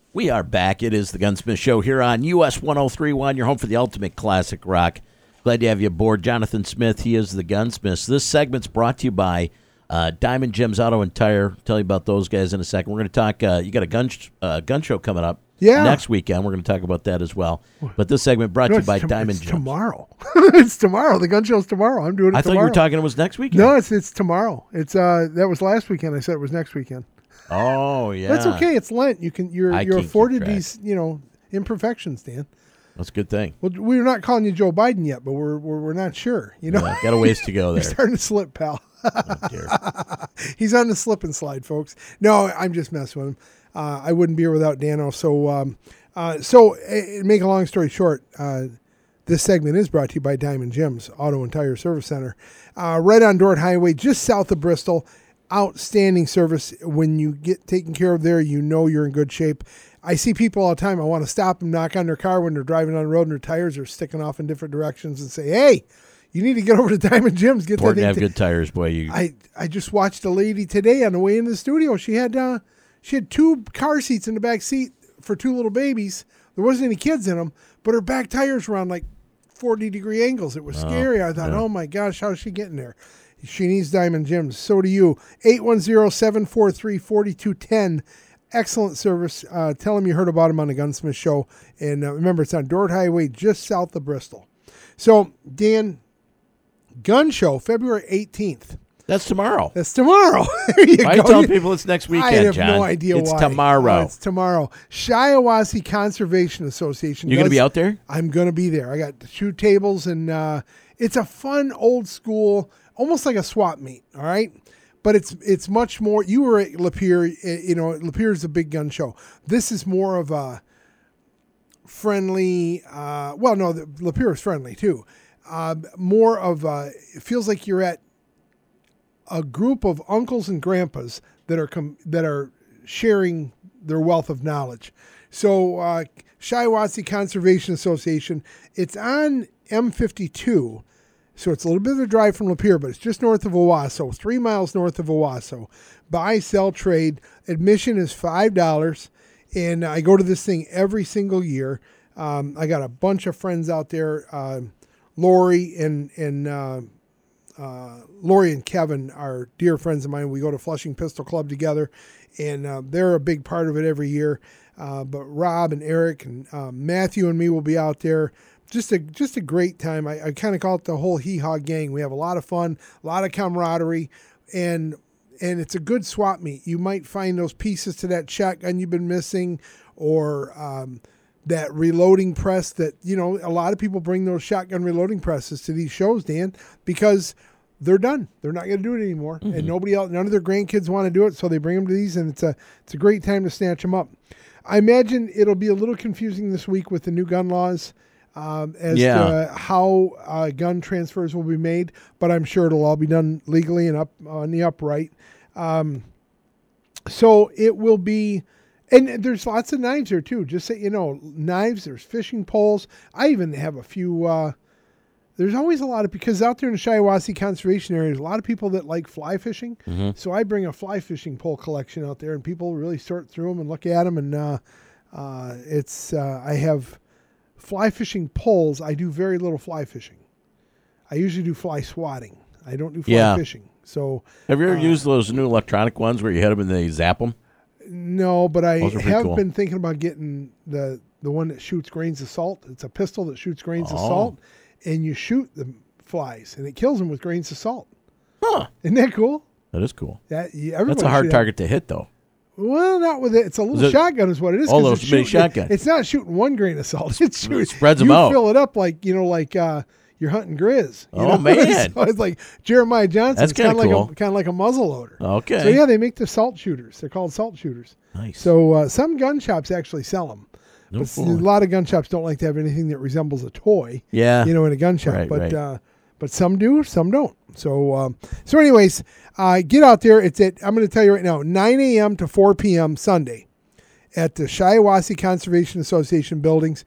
We are back. It is the Gunsmith Show here on US 103.1, your home for the ultimate classic rock. Glad to have you aboard. Jonathan Smith, he is the Gunsmith. This segment's brought to you by Diamond Jim's Auto and Tire. Tell you about those guys in a second. We're going to talk, you got a gun show coming up next weekend. We're going to talk about that as well. But this segment brought to you by Diamond Jim's. Tomorrow. It's tomorrow. The gun show's tomorrow. I'm doing it tomorrow. I thought you were talking it was next weekend. No, it's tomorrow. It's that was last weekend. I said it was next weekend. Oh, yeah. That's okay. It's Lent. You're afforded these, imperfections, Dan. That's a good thing. Well, we're not calling you Joe Biden yet, but we're not sure. Got a ways to go there. You're starting to slip, pal. Oh, dear. He's on the slip and slide, folks. No, I'm just messing with him. I wouldn't be here without Dano. So make a long story short, this segment is brought to you by Diamond Jim's Auto and Tire Service Center, right on Dordt Highway, just south of Bristol. Outstanding service. When you get taken care of there, you're in good shape. I see people all the time. I want to stop them, knock on their car when they're driving on the road and their tires are sticking off in different directions and say, hey, you need to get over to Diamond Jim's. Get important to have good tires, boy. I just watched a lady today on the way into the studio. She had 2 car seats in the back seat for 2 little babies. There wasn't any kids in them, but her back tires were on like 40-degree angles. It was scary. I thought, oh my gosh, how's she getting there? She needs Diamond Jim's. So do you. 810-743-4210. Excellent service. Tell them you heard about him on the Gunsmith Show. And remember, it's on Dordt Highway, just south of Bristol. So, Dan, gun show, February 18th. That's tomorrow. There you go. Why are you telling people it's next weekend, I have John? no idea why. It's tomorrow. It's tomorrow. Shiawassee Conservation Association. You're going to be out there? I'm going to be there. I got the shoot tables, and it's a fun, old school, almost like a swap meet, all right? But it's much more. You were at Lapeer. Lapeer is a big gun show. This is more of a friendly. Lapeer is friendly too. More of a. It feels like you're at a group of uncles and grandpas that are sharing their wealth of knowledge. So Shiawassee Conservation Association. It's on M52. So it's a little bit of a drive from Lapeer, but it's just north of Owasso, 3 miles north of Owasso. Buy, sell, trade. Admission is $5, and I go to this thing every single year. I got a bunch of friends out there. Lori and Kevin are dear friends of mine. We go to Flushing Pistol Club together, and they're a big part of it every year. But Rob and Eric and Matthew and me will be out there. Just a great time. I kind of call it the whole hee-haw gang. We have a lot of fun, a lot of camaraderie, and it's a good swap meet. You might find those pieces to that shotgun you've been missing, or that reloading press that, a lot of people bring those shotgun reloading presses to these shows, Dan, because they're done. They're not going to do it anymore, and none of their grandkids want to do it, so they bring them to these, and it's a great time to snatch them up. I imagine it'll be a little confusing this week with the new gun laws. To how gun transfers will be made, but I'm sure it'll all be done legally and up on the upright. So it will be, and there's lots of knives here too. Just so you know, knives. There's fishing poles. I even have a few. There's always a lot of, because out there in the Shiawassee Conservation Area, there's a lot of people that like fly fishing. Mm-hmm. So I bring a fly fishing pole collection out there, and people really sort through them and look at them. And I have fly fishing poles. I do very little fly fishing. I usually do fly swatting. I don't do fly fishing. So have you ever used those new electronic ones where you hit them and they zap them? No, but I have been thinking about getting the one that shoots grains of salt. It's a pistol that shoots grains of salt, and you shoot the flies, and it kills them with grains of salt. Huh. Isn't that cool? That is cool. That's a hard target to hit, though. Well, not with it. It's a little shotgun is what it is. Oh, those mini shotgun. It's not shooting one grain of salt. It spreads them out. You fill it up like you're hunting grizz. Man. So it's like Jeremiah Johnson. That's kind of cool. kind of like a muzzle loader. Okay. So they make the salt shooters. They're called salt shooters. Nice. So some gun shops actually sell them. But a lot of gun shops don't like to have anything that resembles a toy. Yeah. In a gun shop. Right, but some do, some don't. So anyways, get out there. It's I'm going to tell you right now, 9 a.m. to 4 p.m. Sunday at the Shiawassee Conservation Association buildings,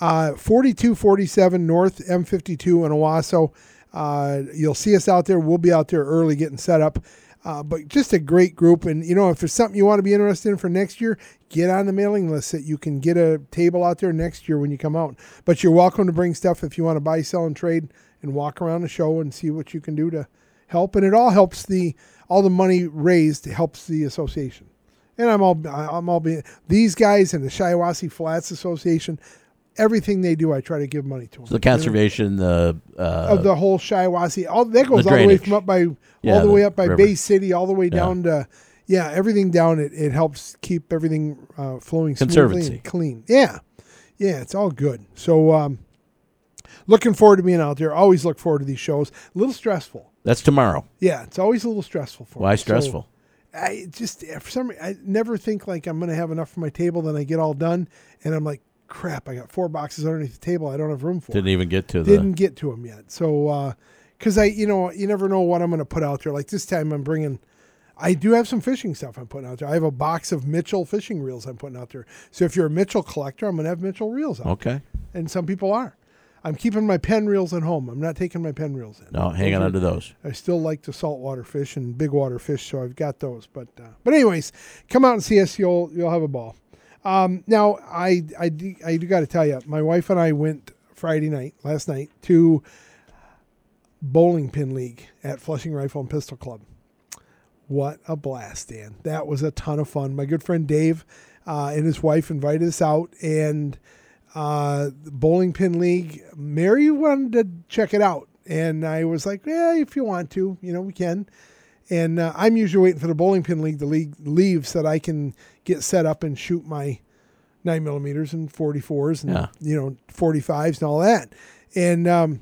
4247 North M52 in Owasso. You'll see us out there. We'll be out there early getting set up. But just a great group. And, if there's something you want to be interested in for next year, get on the mailing list that you can get a table out there next year when you come out. But you're welcome to bring stuff if you want to buy, sell, and trade and walk around the show and see what you can do to help. And it all helps all the money raised helps the association. And these guys and the Shiawassee Flats Association, everything they do, I try to give money to them. So the conservation, of the whole Shiawassee, all that goes the all the way drainage. from up by Yeah, all the way up by river. Bay City, all the way down to everything down. It helps keep everything flowing smoothly Conservancy. and clean. Yeah, it's all good. So looking forward to being out there. Always look forward to these shows. A little stressful. That's tomorrow. Yeah, it's always a little stressful for me. Why stressful? So for some reason, I never think like I'm going to have enough for my table. Then I get all done, and I'm like, crap, I got 4 boxes underneath the table I don't have room for. Didn't even get to Didn't get to them yet. So, because you never know what I'm going to put out there. Like this time I do have some fishing stuff I'm putting out there. I have a box of Mitchell fishing reels I'm putting out there. So if you're a Mitchell collector, I'm going to have Mitchell reels out Okay. there. And some people are. I'm keeping my Penn reels at home. I'm not taking my Penn reels in. No, hanging on to those. I still like the saltwater fish and big water fish, so I've got those. But anyways, come out and see us. You'll have a ball. Now, I do got to tell you, my wife and I went last night, to Bowling Pin League at Flushing Rifle and Pistol Club. What a blast, Dan. That was a ton of fun. My good friend Dave and his wife invited us out, and Bowling Pin League, Mary wanted to check it out. And I was like, if you want to, we can. And I'm usually waiting for the Bowling Pin League to leave so that I can get set up and shoot my 9mm and 44s and 45s and all that. And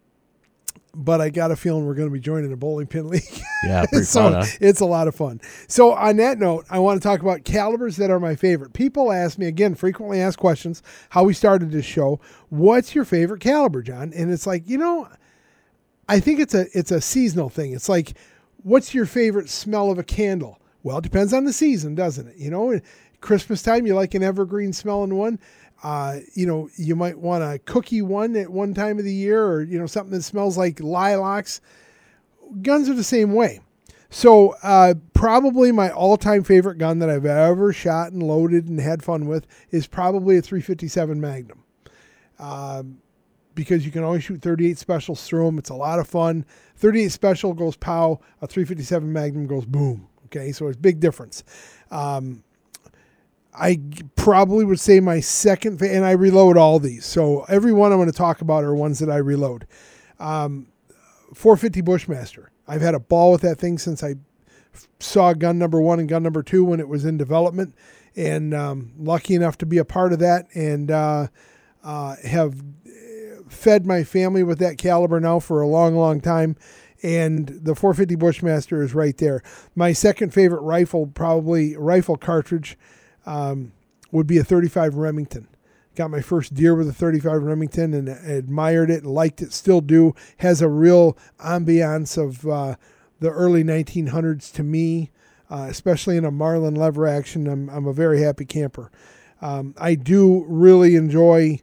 but I got a feeling we're going to be joining the Bowling Pin League. Yeah, pretty so fun, huh? It's a lot of fun. So on that note, I want to talk about calibers that are my favorite. People ask me, again, frequently asked questions, how we started this show. What's your favorite caliber, John? And it's like, I think it's a seasonal thing. It's like, what's your favorite smell of a candle? Well, it depends on the season, doesn't it? Christmas time, you like an evergreen smelling one. You might want a cookie one at one time of the year, or, something that smells like lilacs. Guns are the same way. So probably my all-time favorite gun that I've ever shot and loaded and had fun with is probably a 357 Magnum. Because you can always shoot 38 specials through them. It's a lot of fun. 38 special goes pow. A 357 Magnum goes boom. Okay, so it's a big difference. I probably would say my second, and I reload all these. So every one I'm going to talk about are ones that I reload. 450 Bushmaster. I've had a ball with that thing since I saw gun number 1 and gun number 2 when it was in development, and lucky enough to be a part of that, and have fed my family with that caliber now for a long, long time. And the 450 Bushmaster is right there. My second favorite rifle cartridge, would be a 35 Remington. Got my first deer with a 35 Remington and admired it and liked it, still do. Has a real ambiance of the early 1900s to me, especially in a Marlin lever action. I'm a very happy camper. I do really enjoy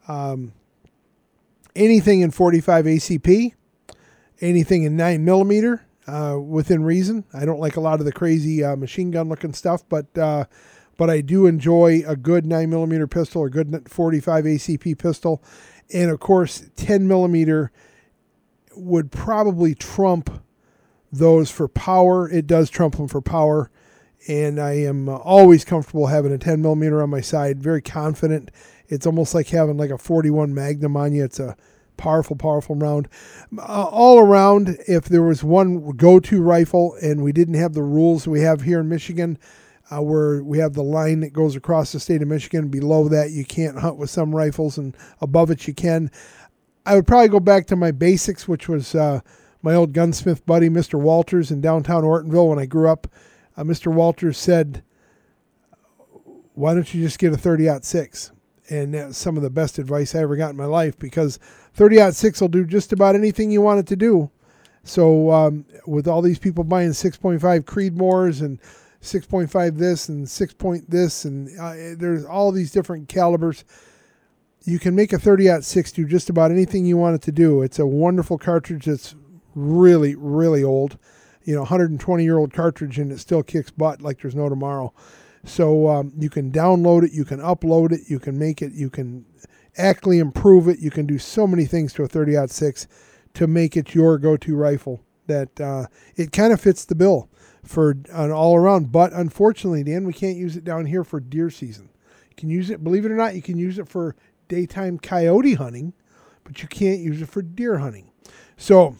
anything in 45 ACP, anything in 9mm, within reason. I don't like a lot of the crazy machine gun looking stuff, but I do enjoy a good 9mm pistol or good 45 ACP pistol. And of course, 10mm would probably trump those for power. It does trump them for power. And I am always comfortable having a 10mm on my side, very confident. It's almost like having like a 41 Magnum on you. It's a powerful, powerful round. All around, if there was one go-to rifle and we didn't have the rules we have here in Michigan, where we have the line that goes across the state of Michigan. Below that, you can't hunt with some rifles, and above it, you can. I would probably go back to my basics, which was my old gunsmith buddy, Mr. Walters, in downtown Ortonville when I grew up. Mr. Walters said, why don't you just get a 30-06? And that was some of the best advice I ever got in my life, because 30-06 will do just about anything you want it to do. So with all these people buying 6.5 Creedmoors and 6.5 this and 6 point this, and there's all these different calibers, you can make a 30-06 do just about anything you want it to do. It's a wonderful cartridge that's really, really old. 120-year-old cartridge, and it still kicks butt like there's no tomorrow. So you can download it, you can upload it, you can make it, you can actually improve it. You can do so many things to a 30-06 to make it your go-to rifle that it kind of fits the bill for an all-around. But unfortunately, Dan, we can't use it down here for deer season. You can use it, believe it or not, you can use it for daytime coyote hunting, but you can't use it for deer hunting. So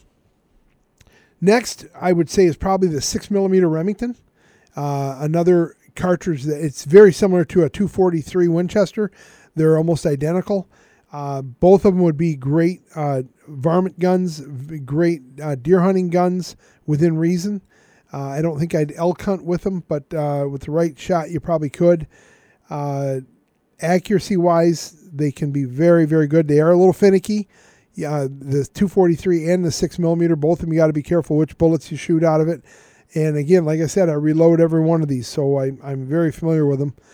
next, I would say, is probably the 6mm Remington. Another cartridge that it's very similar to a 243 Winchester. They're almost identical. Both of them would be great varmint guns, great deer hunting guns within reason. I don't think I'd elk hunt with them, but with the right shot, you probably could. Accuracy-wise, they can be very, very good. They are a little finicky. The 243 and the 6mm, both of them, you got to be careful which bullets you shoot out of it. And again, like I said, I reload every one of these, so I'm very familiar with them.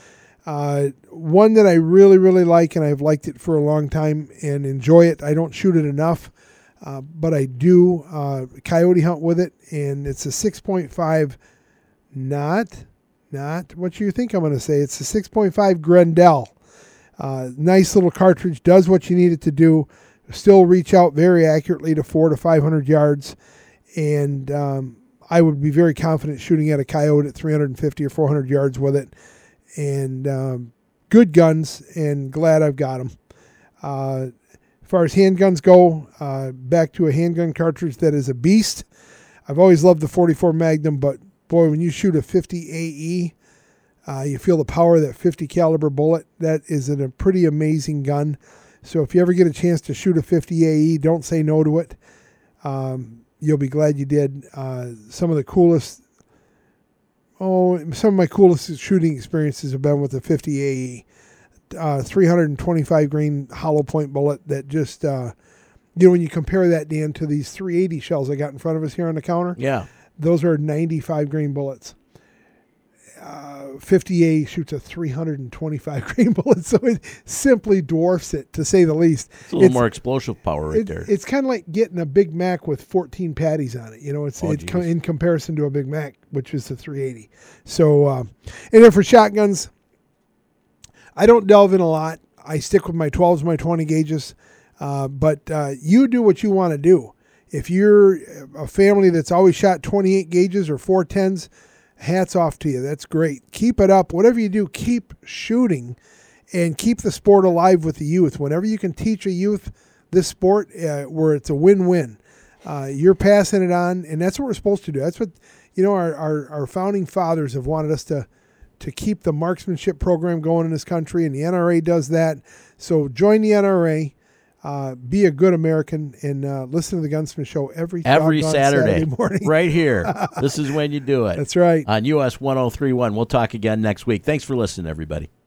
One that I really, really like, and I've liked it for a long time and enjoy it. I don't shoot it enough, but I do coyote hunt with it, and it's a 6.5, not what you think I'm going to say. It's a 6.5 Grendel. Nice little cartridge, does what you need it to do, still reach out very accurately to 400 to 500 yards, and I would be very confident shooting at a coyote at 350 or 400 yards with it. And good guns, and glad I've got them. As far as handguns go, back to a handgun cartridge that is a beast. I've always loved the 44 Magnum, but boy, when you shoot a 50 AE, you feel the power of that 50 caliber bullet. That is a pretty amazing gun. So if you ever get a chance to shoot a 50 AE, don't say no to it. You'll be glad you did. Some of my coolest shooting experiences have been with the 50 AE. 325 grain hollow point bullet that just, when you compare that, Dan, to these 380 shells I got in front of us here on the counter, yeah, those are 95 grain bullets. 50A shoots a 325 grain bullet, so it simply dwarfs it, to say the least. It's a little more explosive power there. It's kind of like getting a Big Mac with 14 patties on it. It's in comparison to a Big Mac, which is the 380. So, and then for shotguns, I don't delve in a lot. I stick with my 12s, my 20 gauges, but you do what you want to do. If you're a family that's always shot 28 gauges or 410s, hats off to you. That's great. Keep it up. Whatever you do, keep shooting and keep the sport alive with the youth. Whenever you can teach a youth this sport where it's a win-win, you're passing it on, and that's what we're supposed to do. That's what, our founding fathers have wanted us to keep the marksmanship program going in this country, and the NRA does that. So join the NRA. Be a good American, and listen to the Gunsmith Show every Saturday morning. Right here. This is when you do it. That's right. On US 103.1. We'll talk again next week. Thanks for listening, everybody.